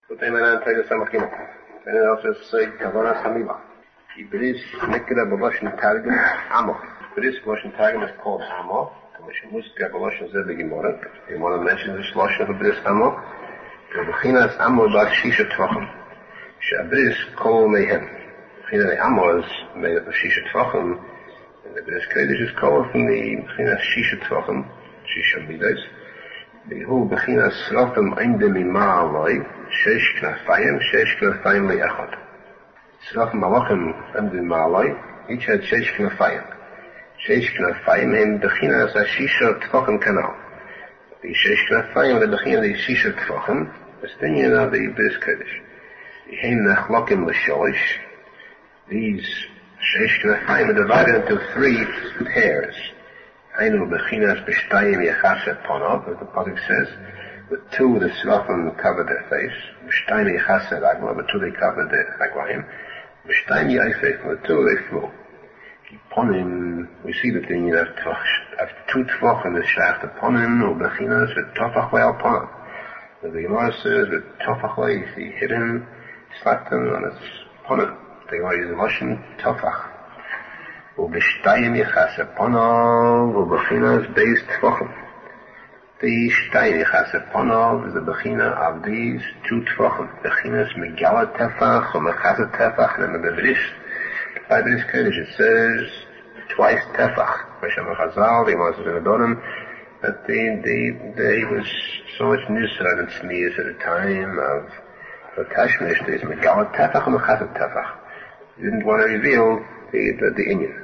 But then I tell you something. Then I'll just say, Kavana Samima. Ibris Nikra Babashan Targum Amo. Ibris Babashan Targum is called Amo. Commission Muska Babashan Zebig Gemara. You want to mention the Slosh of Ibris Amo? The Bechinas Amo Bar Shisha Tvachim. Shabris Kol Mehem. Bechina Amo is made up of Shisha Tvachim. And the Ibris Kodesh is called from the Bechinas Shisha Tvachim. Shisha Midas. Behu Bechinas Srafim Einde Mima Aloi. Shesh Knafayim Le'echad. Srafim Malachim Einde Ma'aloi. Each had Shesh Knafayim. Shesh Knafayim in Bechinas Shisha Tvachim Kanal. The Shesh Knafayim, the Bechinas the Shisha Tvachim. The Stinyan of the Ibris Kodesh. The Heim Nachlokim L'Sholish. These Shesh Knafayim are divided into three pairs. Einu Bechinas B'shtayim Yechaseh Ponav, as the Pasuk says. The two, the Srafim cover their face. B'shtayim Yechaseh Ragla, the two they cover their Raglayim. B'shtayim Yechaseh, from the two they flew. Ponim, we see that the unit of two Tvachim is shaft upon him, or Bechinas with Tofach Le'al Ponav. The Gemara says with Tofach Le, you see hidden, slapped him on his Ponim. The Gemara uses Russian Tofach. Ubishtayim Yechaseh Ponav, Ubechinas Beis Tvachim. The Shtayim Yechaseh Ponav is the Bechina of these two Tvachim. Bechinas Megala Tefach, or Mechaseh Tefach, and the Bris. By Bris Kodesh it says twice Tefach. Hashem Chazal, the Gemara says in Adonim, that there was so much Nusra and Sneers at the time of the Tashmish, there's Megala Tefach and Mechaseh Tefach. He didn't want to reveal the Inyan.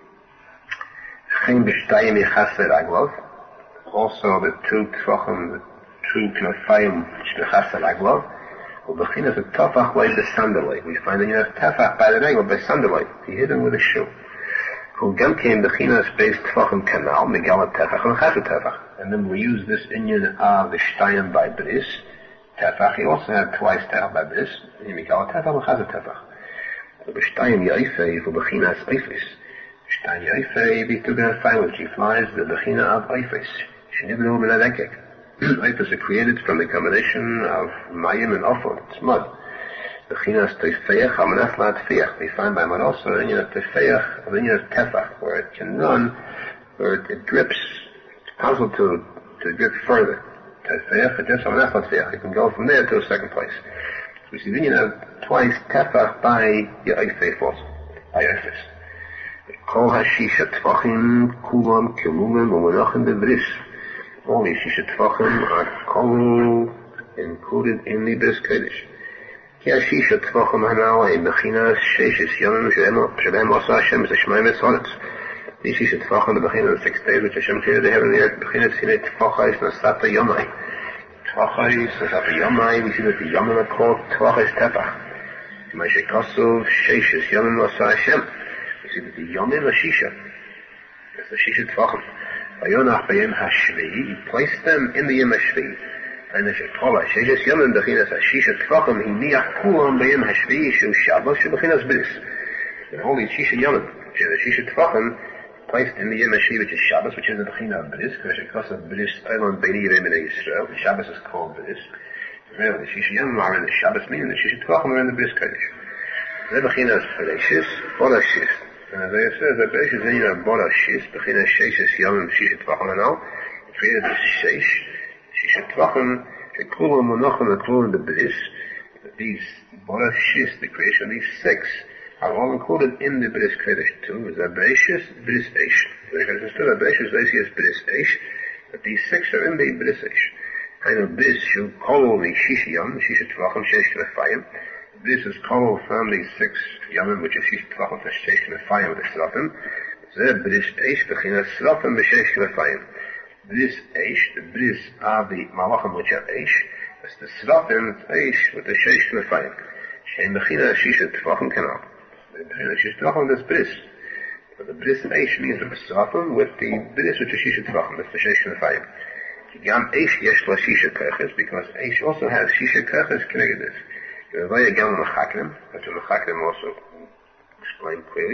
Also the two Tvachim, the two Knafayim, Shmechaseh Raglov, Ubechinas of Tofach way the Sandalite. We find that you have Tefach by the Raglov, by Sandalite. He hit him with a shoe. Gam came Bechinas based Tvachim Kanal, Megala Tefach, and Mechaseh Tefach. And then we use this Inyan of the Shtayim by Bris, Tefach. He also had twice Tefach by Bris, Megala Tefach, Mechaseh Tefach. The Shtayim Yaifei for Bechinas Eifes. Shtayim Yaifei be two Knafayim, which he flies the Bechina of Eifes. Shnibnu Menadekek. Eifes are created from the combination of Mayim and Offal. It's mud. Bechinas Teifeach, Hamanaf Feach. We find by mud also an Inyan of Teifeach, an Inyan of Tefach, where it can run, where it drips. It's possible to drip further. Teifeach, it drips Hamanaf Feach. It can go from there to a second place. We see the Inyan of twice Tefach by Yaifei also, by Eifes. Kol HaShisha Tvachim Kulam Kilumim Umenachem Bebris. All these Shisha Tvachim are Kol included in the Bris Kodesh. Ki HaShisha Tvachim Hanal Ein Bechinas Sheishis Yomim Shabem Asa Hashem is a Shemaim Etzorets. These Shisha Tvachim, the Bechinas of 6 days, which Hashem created the heaven and the earth, Bechinas Sinei Tvachais Nasata Yomai. Tvachais Nasata Yomai, we see that the Yomim are called Tvachais Tefach. Moshe Kosov Sheishis Yomim Asa Hashem. We see that the Yomim are Shisha. That's the Shisha Tvachim. Vayonach Bayim HaShvi, he placed them in the Yom HaShvi. And the Shekhola, Sheishis Yomim Bechinas HaShisha Tvachim, he niach kulam Bayim HaShvi, Shu Shabbos, Shu Bechinas Bris. And all these Shisha Yomim, which are the Shisha Tvachim, placed in the Yom HaShvi, which is Shabbos, which is the Bechina of Bris, because of Bris, Eilon Beini Yirei B'nai Yisrael, the Shabbos is called Bris. Really, the Shisha Yomim are in the Shabbos meaning, the Shisha Tvachim are in the Bris Kodesh. The Bechina is Bereshis, Borashis. And as I said, the Bereshis is in Borashis, Bechina Sheishis Yomim Shisha Tvachim and all. It created this Sheish, Shisha Tvachim, Shekulam Monachim, and Klulam the Bris. These Borashis, the creation of these 6, are all included in the Bris Kodesh too. Is Bereshis, Bris Eish. Because instead of Bereshis, they see as Bris Eish, but these 6 are in the Bris Eish. I know Bris, Shu Kol, the Shisha Yom, Shisha Tvachim, Sheish Knafayim. This is called from the 6 Yomim, which is Shisha Tvachim, Sheish Knafayim, with the Srafim. Zeh Bris Eish, Bechinas Srafim, B'Sheish Knafayim. Bris Eish, the Bris of the Malachim, which are Eish. That's the Srafim, Eish, with the Sheish Knafayim. Shein Bechinas Shisha Tvachim Kanal. The Bechinas Shisha Tvachim, that's Bris. But the Bris Eish means the Srafim with the Bris, which is Shisha Tvachim, that's the Sheish Knafayim. Gam Eish Yesh La Shisha Kerches, because Eish also has Shisha Kerches connected this. Vaya Gam Mechakrim, that the Mechakrim also explain clearly.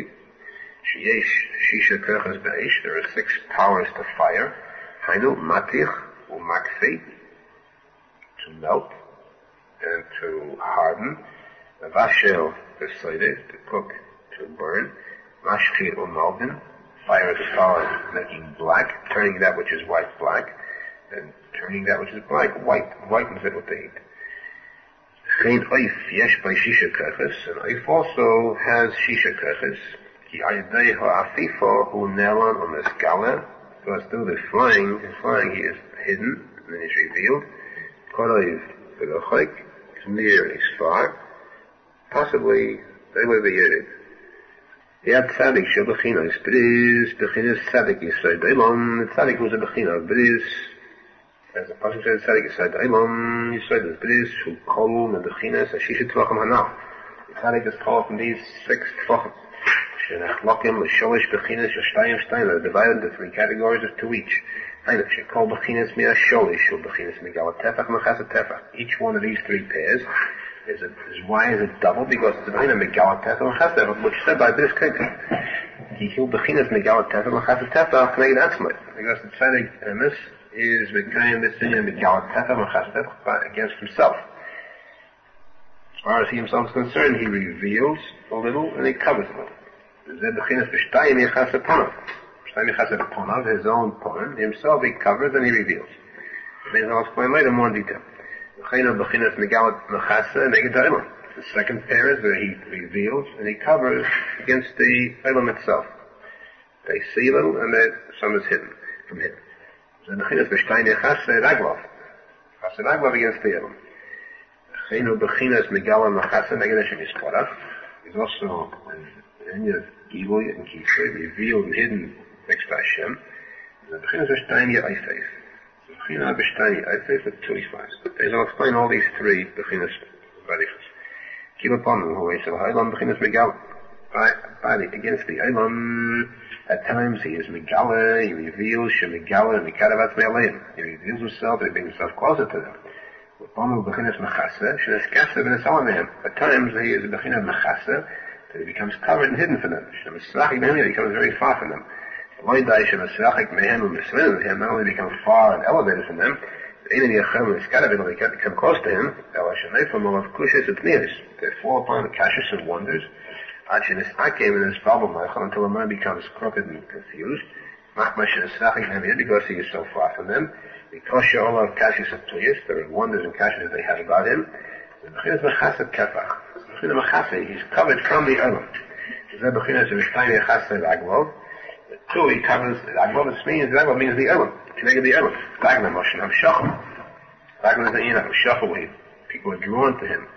Sheyesh Shisha Kerches Be'esh, there are 6 powers to fire. Hainu, Matich, Umakfi, to melt. and to harden. Vashel beside to cook, to burn. Mashchir umalden, fire the fire, making black, turning that which is white black, and turning that which is black white, whitens it with the heat. Geen oif yesh by shisha keches, and oif also has shisha keches. Ki ayadei ha'afifo hu nelan u'meskala, because through the flying he is hidden, and then he's revealed. Korayiv v'lochek, is near, is far. Possibly, they will be heard. Yad tzadik shel bechina is bris, bechina is tzadik yisrael daimon, tzadik was a bechina of bris, as the Pasuk says, tzadik yisrael daimon, yisrael is bris, shu kolum, and bechina is a shisha tvachim hanal. Tzadik is called from these 6 tvachim. Shenach lokim, l'sholish bechinas, shtayim shtayim, they're divided into 3 categories of 2 each. Einach shekol bechinas mi'ah sholish, shu bechinas megalat tefach, mechasat tefach. Each one of these 3 pairs why is it double? Because it's a bechina megalat tefach, mechasat tefach, which is said by Bris Kaitim. Ki hu bechinas megalat tefach, mechasat tefach, connected atzmai. Because the tzaddik emes is mekayim this thing megalat tefach, mechasat tefach, against himself. As far as he himself is concerned, he reveals a little and he covers a little. His own poem, himself he covers and he reveals. I'll explain later more in detail. The second pair is where he reveals and he covers against the Elam itself. They see little and some is hidden from him. Against the Elam. He's also Gilui and Kishrei, revealed and hidden next to Hashem. The Bechinas B'Shtayim Ya'ifeif. The Bechinas B'Shtayim Ya'ifeif are 2 Ifais. I'll explain all these 3 Bechinas B'Arichas. Keep upon them, who say, Ha'elam Bechinas Megal. Against the Elam, at times he is Megala, he reveals, Shemegala, and Mikadavat Me'aleim. He reveals himself, he brings himself closer to them. Upon the Bechinas Mechasa, Sheneskaser B'Nesalamim. At times he is a Bechinas Mechasa, he becomes covered and hidden from them. He becomes very far from them. Not only becomes far and elevated from them, they come close to him. They fall upon the kashas and wonders until the mind becomes crooked and confused. Because he is so far from them. Because all of kashas and tuyas, there are wonders and kashas that they have about him. He's covered from the Elam. The 2, he covers the Aglov, which means the Aglov means the Elam. Connected the Elam. Dagna Moshe Hamshachim. Dagna is the Ina, Hamshachim, people are drawn to him.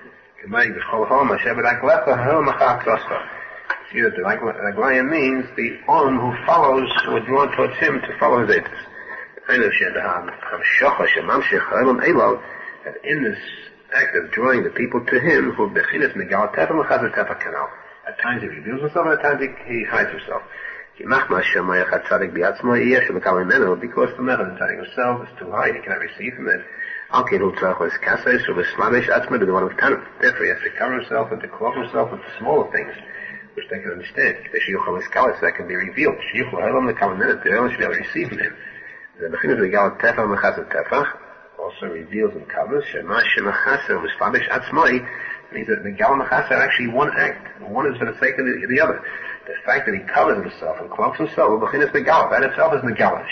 See that the Aglayan means the arm who follows, who are drawn towards him to follow his Eitis. And in this act of drawing the people to him, who bechinas megalat tefach mechasat tefach kanal. At times he reveals himself, and at times he hides himself. Because the method of tzaddik himself is too high, he cannot receive from it. Therefore he has to cover himself and to cloak himself with the smaller things, which they can understand. That can be revealed. The should be able to receive from him. The bechinas megalat tefach mechasat tefach also reveals and covers. Means that the Megal and Mechasa are actually one act. One is for the sake of the other. The fact that he covers himself and cloaks himself, that itself is Megala.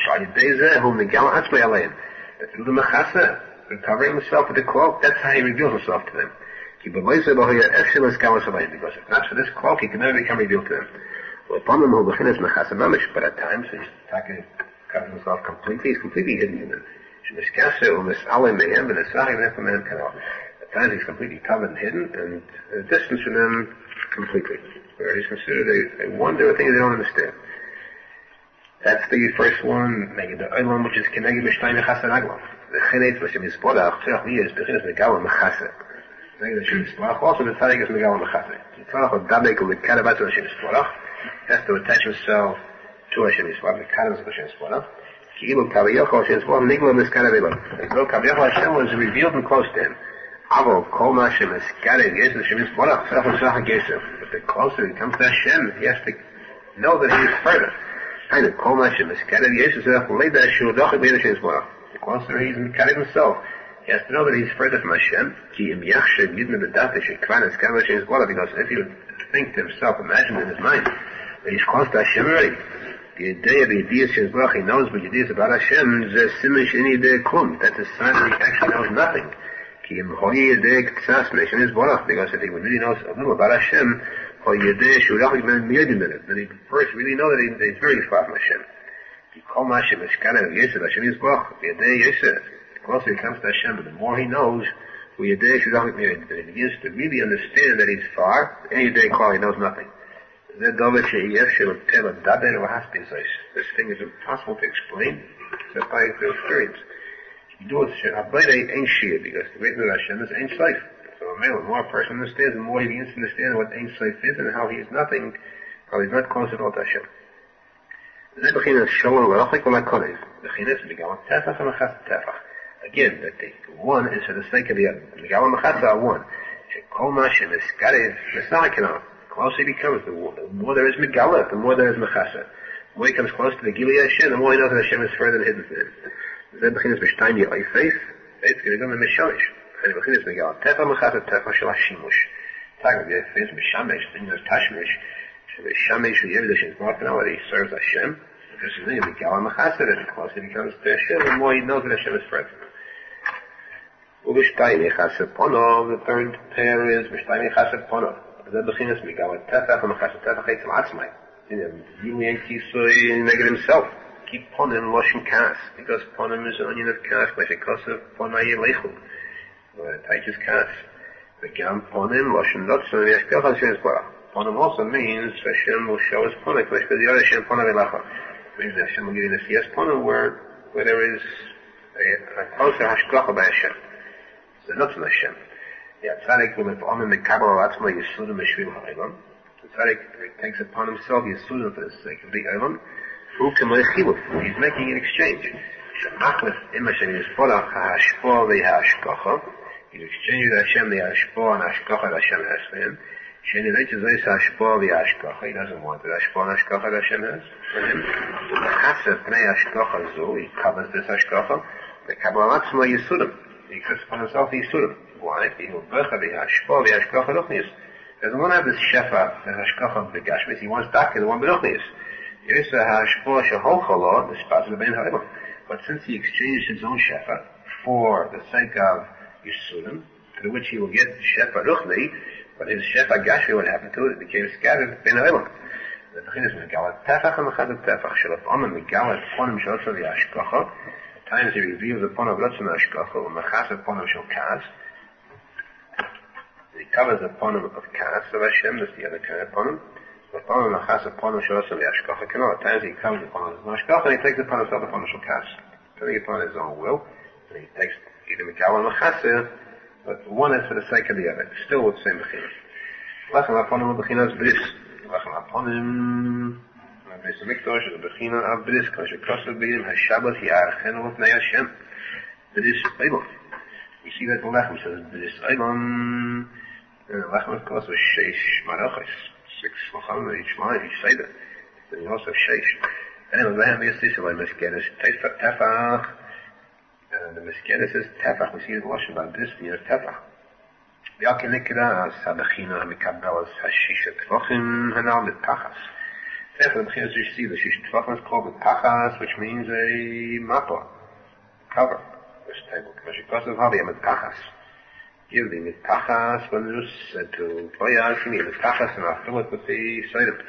That through the Mechasa, covering himself with the cloak, that's how he reveals himself to them. Because if not for this cloak, he can never become revealed to them. But at times, he's covers himself completely, he's completely hidden in them. At times he's completely covered and hidden, and distance from them completely. Where he's considered a wonder, a thing they don't understand. That's the first one, the Olam, which is Keneged B'Shtayim Mechased Aglav. The Chenet, which is Tzorach is Bechinas Megala Mechased. Also the Tzadik is Megala Mechased. Tzorach or Dabek or Kadabat or Hashem Tzorach has to attach himself to Hashem Tzorach, the Kadabat of Hashem Tzorach. Ki'ilu Kaviyachol Hashem Tzorach, Nigla Miskadav. As though Kaviyachol Hashem was revealed and close to him. Avo Kol Hashem is scattered Yesef Hashem Tzorach, Tzorach and Tzorach Yesef. But the closer he comes to Hashem, he has to know that he is further. The closer he's carried himself, He has to know that he's further from Hashem. Because if you think to himself, imagine in his mind, that he's close to Hashem already. The idea of the ideas he knows what ideas about Hashem is a simish in the klum. That's a sign that he actually knows nothing. Because if he would really know a little about Hashem, then he first really know that he's very far from Hashem. The closer he comes to Hashem, but the more he knows, he begins to really understand that he's far, any day he knows nothing. This thing is impossible to explain, except by experience. You do it, because the greatness of Hashem is Ein Sof. So the more a person understands, the more he begins to understand what Ein Sof is and how he is nothing, how he's not close at all to Hashem. Again, that the one is for the sake of the other. The one. The closer he becomes, the more there is Megala, the more there is Mechasa. The more he comes close to the Gili Hashem, the more he knows that Hashem is further hidden from him. זה בכינס בשתיים יאי פייס, פייס כרגע ממשמש. אני בכינס מגלל תפע מחת התפע של השימוש. תאג בגלל פייס משמש, תנגנס תשמש, שבשמש הוא יבדה שנסמרת now that he serves Hashem. Because his name מגלל המחסה, that the closer he becomes to Hashem, the more he knows that Hashem is further. ובשתיים יחסה פונוב, the third pair is בשתיים יחסה פונוב. זה בכינס מגלל התפע ומחסה תפע חייץ על עצמי. You ain't kisoi negative himself. Keep ponim loshin kas, because ponim is an onion of kas, like a kos of ponai lechu, taichus kas. The gam ponim loshin lotson v'yashpil Hashem Yisborach. Ponim also means Hashem will show us ponim, because the other Hashem ponim v'lecha. It means that Hashem will give you the siyas ponim where there is a closer hashgacha by Hashem. So not from Hashem. The tzaddik will have ponim mekabel alatzma yisudim meshvil ha'olam. The tzaddik takes upon himself yisudim for the sake of the olam. He's making an exchange. He's exchanging Hashem the Hashpah and Hashkacha that Hashem has for him. He doesn't want the Hashpah and Hashkacha that Hashem has for him. He covers this Hashkacha. The Kabbalah Yisudim. He says upon himself Yisudim. Why? He doesn't want to have this Shefa, the Hashkacha of the Gashmis. He wants Daka, the one B'Nochnius. But since he exchanged his own shefa for the sake of Yisudim, through which he will get shefa ruchni, but his shefa gashmi, what happened to it? It became scattered ben ha'olam. The bechin is megalat tefach and mechad tefach shalaf amam megalat ponim shalotzav yashkacha. At times he reveals the ponim lotzim yashkacha or mechas ponim shal kas. He covers the ponim of kas of Hashem. That's the other kind of ponim. But at times he comes upon his mashkach and he takes upon himself upon his kas, turning upon his own will, and he takes either mikal or machaseh, but one is for the sake of the other, still with the same bechinas. Lachem aponim bechinas bris. Lachem aponim bris mikdash is a bechina of bris, because your kosev b'yim hashabbat yarchenu l'pnei Hashem. Bris olam. We see that the lechem says bris olam, and the lechem of course was sheish marachos. 6 lacham each line, each seder. Then you also have sheish. And then the Lehem Yisrael, the Meskedes tefach, and the Meskedes is tefach. We see the Lashon about this, the tefach. The Akenikra, as Habachina, Mikabelas, Hashisha Tefachim, Hanal Mitachas. Therefore, the Bechinas you see, the Shisha Tefachim is called Mitachas, which means a mapa, cover, this table. Because you cost of Habi, Mitachas. Give the mitachas when it was said to Toyah, give me mitachas and I'll fill it with the Seder.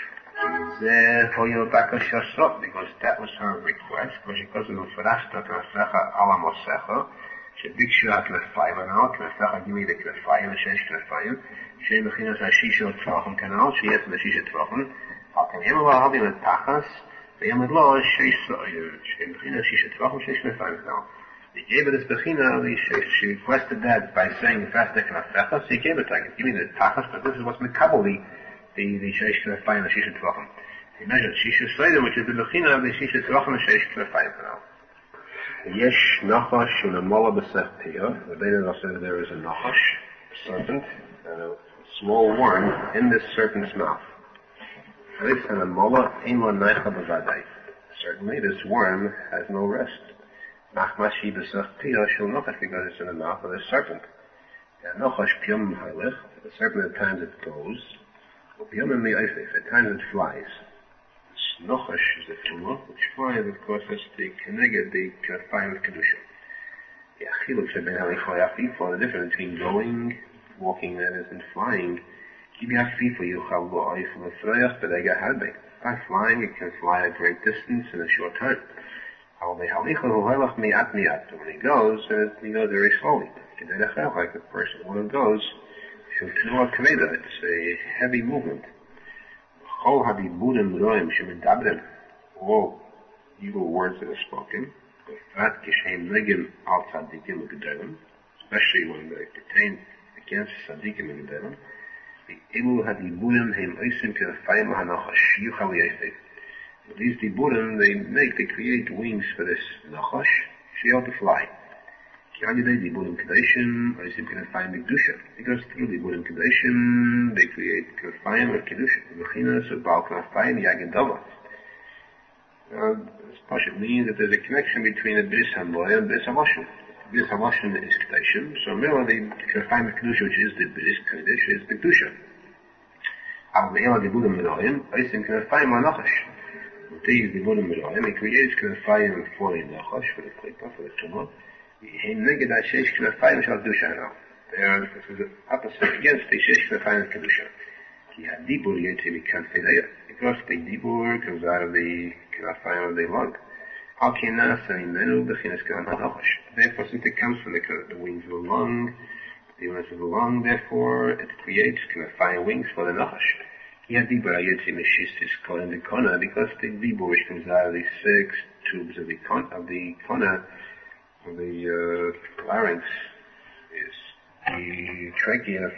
Because that was her request, because of the Farashta Knafecha ala Mosecha, she bikshu ha-knafayim anal, knafecha give me the knafayim, the shesh knafayim, she mechinas ha-shisha t'vachim kanal, she yet the shisha t'vachim, al-kan yemel ha-havi mitachas, ve-yemel lo shesh so'ir, she mechinas shisha t'vachim, shesh knafayim kanal. He gave her this bechina, she requested that by saying fast knafecha, so he gave it like, give me the tachas, but this is what's mikabel, the sheish knafayim, the shisha t'vachim. He measured shisha soidim, which is the bechina of the shisha t'vachim, the sheish knafayim kanal. Yesh nachash u'namola b'sech piyah. The Beit says there is a nachash, a serpent, and a small worm in this serpent's mouth. Certainly, this worm has no rest. Machmashi b'sach piyah shel nochash, because it's in the mouth of the serpent. Nochash piyam halech, the serpent at times it goes, piyam mi'ayfef, at times it flies. Nochash is the tumah, which flies, of course, that's the keneged, the fire of kedusha. The difference between going, walking, that is, and flying. By flying, it can fly a great distance in a short time. When he goes very slowly. Like a person, when it goes, it's a heavy movement. All evil words that are spoken, especially when they pertain against Tzadikim and Gedolim. These diburim, they create wings for this nachash, she'll to fly. Because through diburim kedushin, they create kafayim or kedushin. Mechinas or bal kafayim yagadava. This pasuk means that there's a connection between the bris hamloya and bris hamashim. Bris hamashim is kedushin, so merely the kafayim kedusha, which is the bris kedusha, is the kedusha. These diburim milayim, he creates kafayim for the nachash, for the klipa, for the tumah. They are opposite against the shesh kafayim of kedusha. Because the dibur comes out of the kafayim of the lung. Therefore, since it comes from the wings of the lung, the units of the lung, therefore it creates kafayim wings for the nachash. Because the dibur which comes out of the 6 tubes of the kona, of the larynx, is the trachea.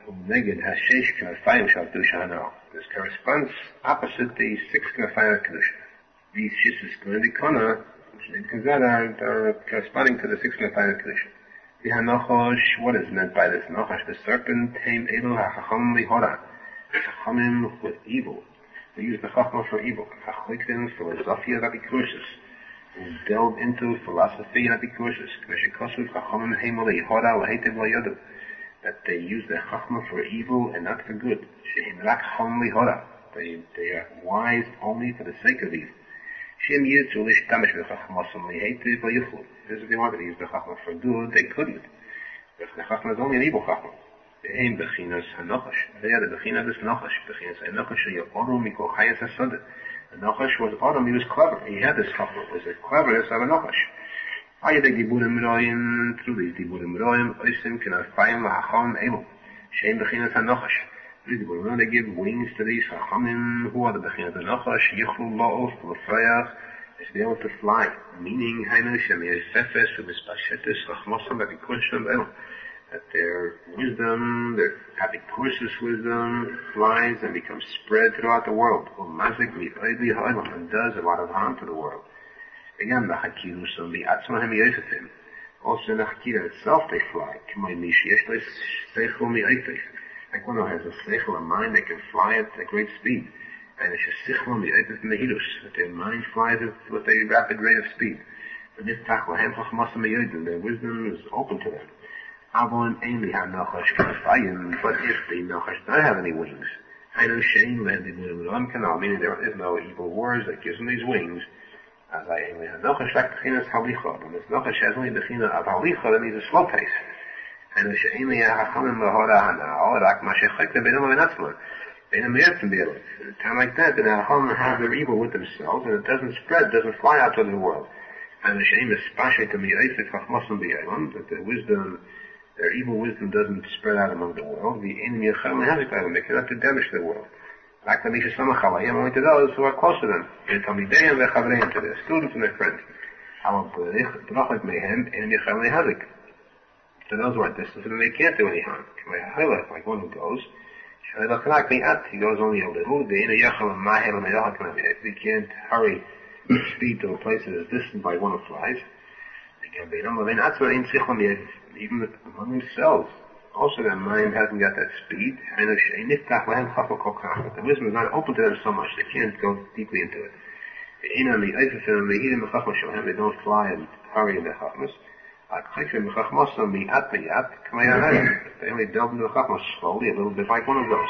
This corresponds opposite the 6 knafayim kedusha. These shisas in the kona, which comes out, are corresponding to the 6 knafayim kedusha. The hanachosh, what is meant by this nachash? The serpent, heim elu hachacham lihora. Chachamim with evil. They use the chachma for evil. Chachlikim, philosophia, apikursus. Who delve into philosophy and apikursus. K'meshikosuv chachamim heim lihora lahetev layadu. That they use the chachma for evil and not for good. Shehem rak chom lihora. They are wise only for the sake of evil. Shem yirtzu lishtamish v'chachmasam lihetev layuchlu. If they wanted to use the chachma for good, they couldn't. Because the chachma is only an evil chachma. They bechinas hanachash. They are the bechinas this nachash. Bechinas hanachash yoru mikol chayas hasodah. The nachash was Adam. He was clever. He had this chachma. It was the cleverness of a nachash. Ayadek diburim royim, through these diburim royim, oisim kenafayim lahacham elu. Shein bechinas hanachash. Through the diburim royim, they give wings to these chachamim, who are the bechinas hanachash, yichlu la'of, l'fayach, is be able to fly. Meaning, hainu shem yosefes, u'bispashetis, chachmosam, b'bikusham elu. That their wisdom, their apikursus wisdom, flies and becomes spread throughout the world. And does a lot of harm to the world. Again, the hakirus and the atzmahem yosefim. Also in the hakira itself they fly. Like one who has a seichel, a mind, they can fly at a great speed. And it's a seichel mi'ayfef mehirus, that their mind flies with a rapid rate of speed. But this tachlohem chachmasam yodim, their wisdom is open to them. But if the nachash don't have any wings, meaning there is no evil words that gives them these wings. As I only have nachash bechinas halicha, and this nachash has only bechina of halicha, that means a slow pace. And if she'enli hachamim lahora hanao, rak mashechek lebenim avenatzma, benim yertzim be'elif. At a time like that, the hachamim have their evil with themselves, and it doesn't spread, doesn't fly out to the world. And the she'im is spashet to mi'ayfet chachmasam be'elam, that their wisdom, their evil wisdom doesn't spread out among the world. The enemy of Chayim has it, they cannot do damage to the world. Like the Misha Samachavayim, only to those who are close to them. They tell me they and their chavreim, to their students and their friends. To those who are distant, and they can't do any harm. Like one who goes, he goes only a little. If he can't hurry speed to a place that is distant by one who flies, even among themselves. Also their mind hasn't got that speed, and the wisdom is not open to them so much, they can't go deeply into it. They don't fly at hurry in the chachmas. They only delve into the chachmas slowly, a little bit like one of those.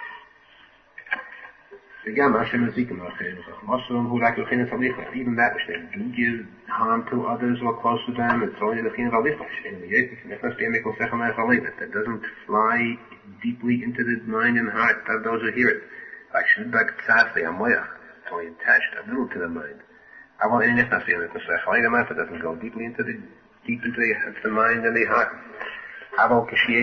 Even that which they do give harm to others or close to them, it's only the chin of that doesn't fly deeply into the mind and heart of those who hear it. It's only attached a little to the mind. It doesn't go deep into the mind and the heart. But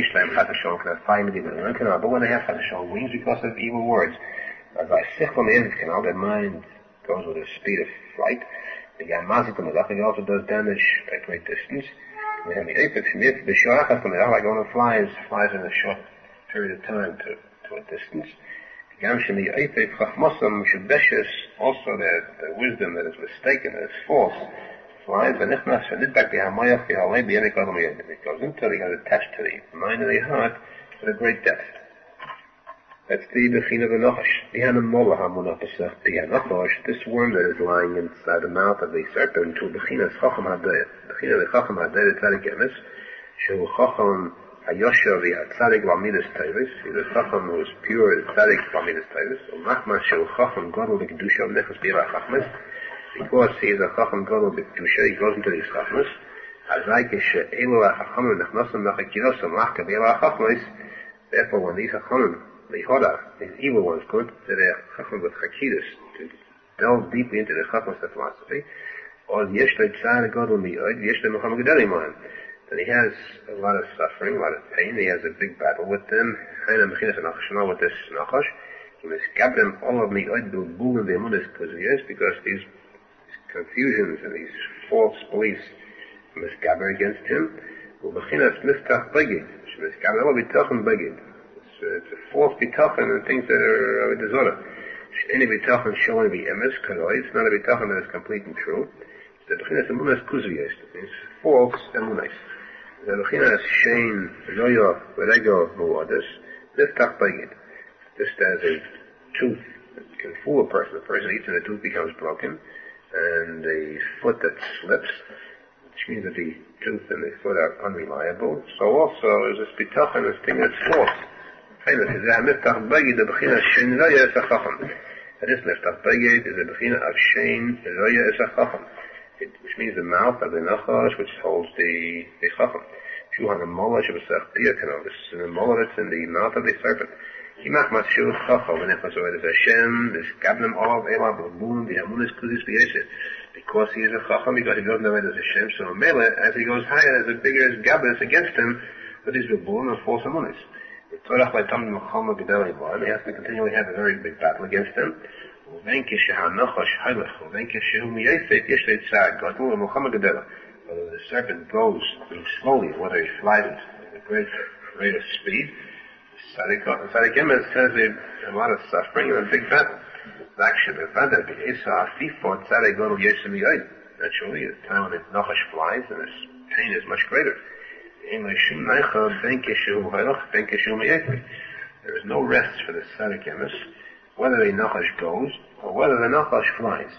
when they have wings because of evil words, as I sick from the canal, their mind goes with a speed of flight. It also does damage at great distance. We have the apex from it, the shorachas from it, like one of flies in a short period of time to a distance. Also the wisdom that is mistaken, that is false, flies, and it goes into it has attached to the mind and the heart at a great depth. That's the Bechina of the Nachash. This worm that is lying inside the mouth of the serpent, to Bechina is Chacham HaDayah. Bechina of the Chacham HaDayah, the Tzadik Emes, Shehu Chacham HaYosher v'Tzadik V'Amidas Tevis. He's a Chacham who is pure, Tzadik V'Amidas Tevis. Umachma Shehu Chacham Gadol B'Kedusha V'Nechas B'Yirah Chachmas. Because he is a Chacham Gadol B'Kedusha, he goes into these Chachmas. Therefore, when these Chachamim, the Hoda, these evil ones, good, they're Chacham with Chakidus, to delve deeply into the Chacham philosophy, or Yeshlei Tzar Gadol Mi'od, Yeshlei Muhammad Gedali Mohan. Then he has a lot of suffering, a lot of pain, he has a big battle with them, with this Nachash, he must gab them all of Mi'od, Bilbul and the Emunis Kuziyas, because these confusions and these false beliefs must gather against him. U'bechinas Miftach Begid, must gather all B'tachan Begid. It's a false bitachon and things that are disorder. Any bitachon shall only be emes, karoi. It's not a bitachon that is complete and true. It's the bechinas emunas kuzuyes. It's false emunas. The bechinas shein, zoyo, verego, mu'odas, liftach bagid. Just as a tooth can fool a person eats and the tooth becomes broken, and the foot that slips, which means that the tooth and the foot are unreliable, so also is this bitachon, this thing that's false. This Miftach Begid, the Bechina Shein Roya is a Chacham. This Miftach Begid is a Bechina of Shein Roya is a Chacham, which means the mouth of the Nachash, which holds the Chacham. Shuhan Amola Shabasach Diakanov. This is an Amola that's in the mouth of the serpent. Himach Mashu Chacham, and if it's Hashem, this Gabnem Olav Ela Babun, the Amunis Kuzis B'Yesid. Because he is a Chacham, because he goes nowhere as Hashem, so Mele, as he goes higher, as the bigger his Gabas against him, that is Babun and false Amunis. They have to continually have a very big battle against them. Whether the serpent goes slowly, whether he flies at a great rate of speed, Tzadik Emes says a lot of suffering and a big battle. Naturally, the time when the Nachash flies and his pain is much greater. There is no rest for the Tzadik Emes, whether the Nachash goes or whether the Nachash flies.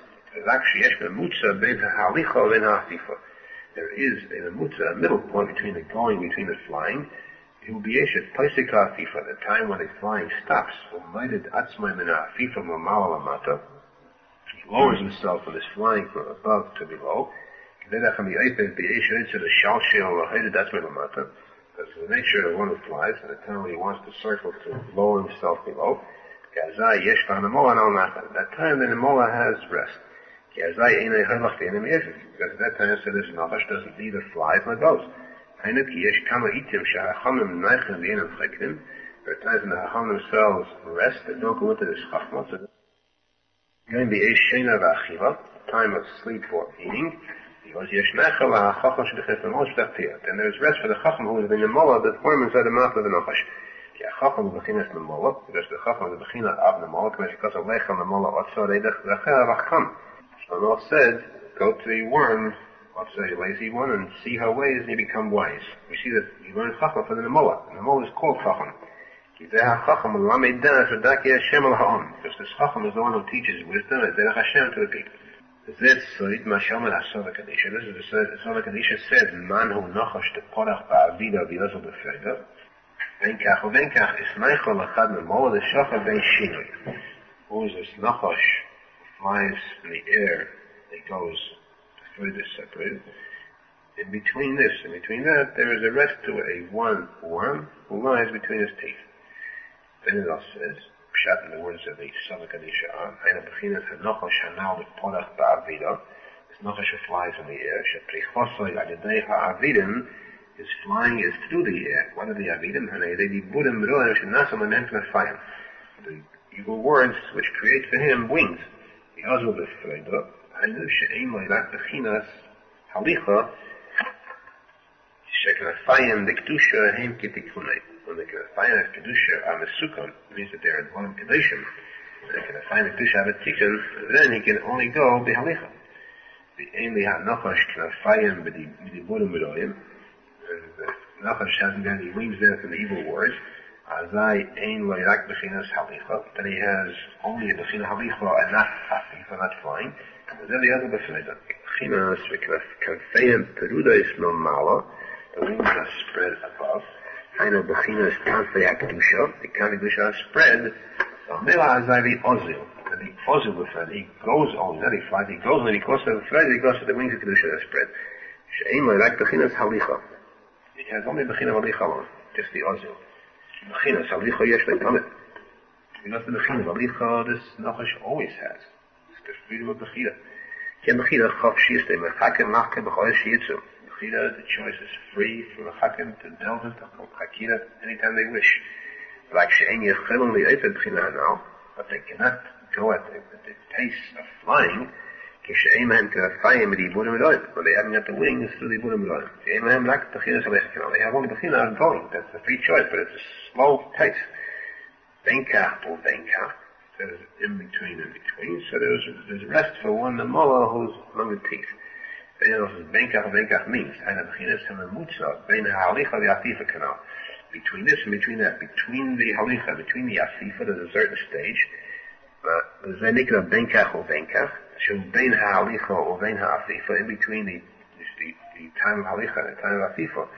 There is a middle point between the going, between the flying. It will be the time when the flying stops. He lowers himself from his flying from above to below. Because the nature of one who flies, at the time when he wants to circle to lower himself below, at that time the Nemola has rest. Because at that time so this Nachash doesn't neither flies nor goes. There are times when the Chacham themselves rest, they don't go into this Chachma. Going the time of sleep or eating. And there's rest for the Chacham who is the Nemola that form inside the mouth of the Nachash. Because the Chacham is the Bechina of Nemola, because of Lech on Nemola, Shlomo said, go to the worm, let's say a lazy one, and see her ways, and you become wise. We see that you learn Chacham from the Nemola. The Nemola is called Chacham. Because this Chacham is the one who teaches wisdom, and Derech Hashem to the people. This is the Sova Kadisha said, man who nachash the porach ba'avida v'yozel b'freda, venkach uvenkach ismeichel lachad memol the shachar ben shinoi. Who is this nachash, flies in the air, it goes further separated. In between that, there is a rest to a one worm who lies between his teeth. Then it also says, Pshat in the words of the Sova Kadisha are, Aina Bechinas HaNochash HaNal Porach Ba'avida, this Nochash flies in the air, Sheprichosoi Adidei HaAvidim, his flying is through the air. What are the Avidim? The evil words which create for him wings. The Azul B'Freida, Ainu She'ein Leilat Bechinas Halicha, Shekanafayim the Kedusha Hem Kitikunai. When the Kanafayim of Kedusha are Mesukon, it means that they are one Kedushim. When the Kanafayim of Kedusha have a Tikkun, then he can only go B'Halicha. The Ein Lihat Nachash Kanafayim B'Diburim B'Royim, the Nachash hasn't got any wings there from the evil words. Azai Ein Leilat Bechinas Halicha, that he has only a Bechina Halicha and not Halicha, not flying. And then the other Bechina, Bechinas Kanafayim Peruda Ismil Mala, the wings are spread above. Hainu Bechinas Kanfei HaKedusha, the Kanfei HaKedusha are spread. So Mela Azai the Ozil, and the Ozil B'Fred, he goes only, not he flies, he goes only because of the Fred, he goes to the wings of Kedusha are spread. She'ein Leilat Bechinas Halicha. He has only Bechina Halicha alone, just the Ozil. Bechinas Halicha Yesh Leitamit. Because the Bechina Halicha, this Nachash always has. It's the freedom of Bechina. Ken Bechina Chav Shiyiste, Mechakem Nachke B'Choyesh Yitzu. Bechina, the choice is free from Mechakem to delve into Chakira anytime they wish. Like She'en Yechilon Li'etet Bechina Hanal, but they cannot go at the pace of flying. When they haven't got the wings through the Buddha Milah. They have only Bechina going. That's a free choice, but it's a slow pace. Venkach or Venkach. There's in between. So there's rest for one, the Mullah who's among the teeth. Then also Venkach means. Between this and between that, between the Halicha, between the Asifa, there's a certain stage. There's a nikra Venkach or Venkach. Bein ha'alicha or bein ha'afifa, in between the time of halicha and the time of afifa.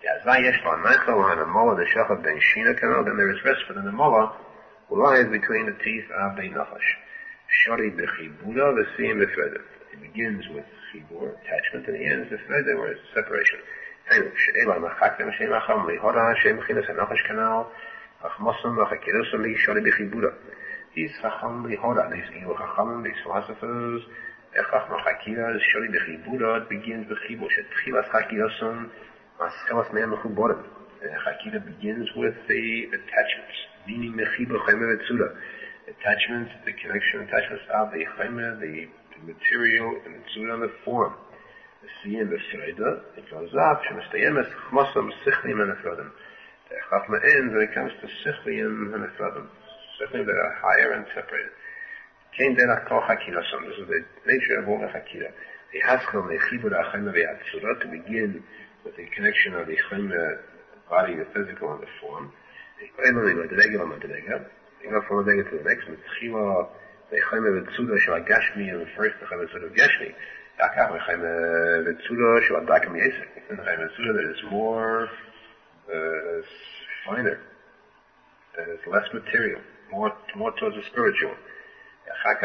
Then there is rest for the nemola who lies between the teeth of the nachash. Shari b'chibuda v'siyim b'freda. It begins with chibur, attachment, and it ends with freda, where it's separation. She'ela machakem she'ela chamli, hoda she'em chinas ha'nachash kanal, achmosam v'chakirusam li shari b'chibuda. These Chacham Lihoda, these evil Chacham, these philosophers, Echach Machakira, Shori Bechibura, it begins Bechibur, Shetchilas Chakirasun, Maschelas Me'em Mechuborim. Chakira begins with the attachments, meaning Mechibur Chaimer Vetzuda. Attachments, the connection, attachments of the Chaimer, the material, and Vetzuda, the form. The Siyim B'Sreida, it goes up, Shemesteyemes Chmosam Sichlim and Efradim. The Chachma ends when it comes to Sichlim and Efradim. Certainly they are higher and separated. This is the nature of all the Hakira. The Haskell, the Chibur HaChaim Ve'atzura, to begin with the connection of the Chaim, the body, the physical, and the form. The Chaim Ve'atzura, you go from one day to the next. The Chila, the Chaim Ve'atzura, Shal Gashmi, and first the Chaim Ve'atzura Gashmi. Dakar, the Chaim Ve'atzura, Shal Dakam Yesek. In the Chaim Ve'atzura, that is more, finer, that is less material. More towards the spiritual. It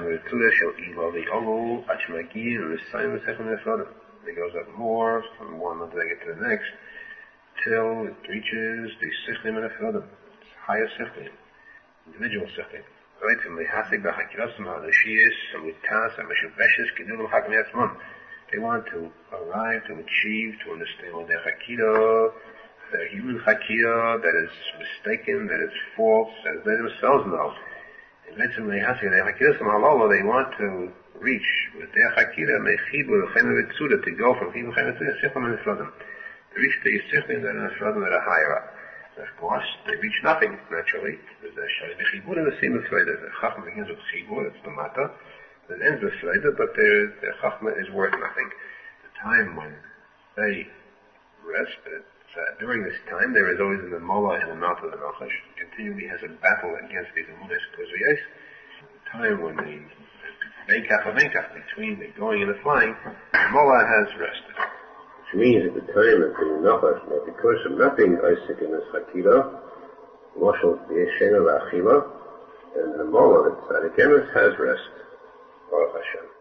goes up more from one Madrega to the next till it reaches the Sichlim and Efradim. It's higher Sichlim, individual Sichlim. Right from the Hasik, the Hakirasam, the Shias, the Mutas, and Meshubeshes, Kedulum Hakim Yatzman. They want to arrive, to achieve, to understand what their Hakira, their human Hakira, that is mistaken, that is false, as they themselves know. And ultimately, they want to reach with their Hakira, to go from Chibur Chaim Vetzuda, Sichlim and Efradim. To reach the Sichlim and Efradim that are higher up. And of course, they reach nothing, naturally. There's a Shari B'Chibur and a Sim B'Freda. The Chachma begins with Chibur, it's the Mata. It ends with Freda, but the Chachma is worth nothing. The time when they rest, during this time, there is always a Mola in the mouth of the Nachash. Continually has a battle against these Amudas Kozuyos. The time when between the going and the flying, the Mola has rested. Which means at the time of the Nachas, because of not being Isaac in the Sakila, Moshel B'Yeshena L'Achila, and the Mola, the Tzaddik Emes, has rest. Baruch Hashem.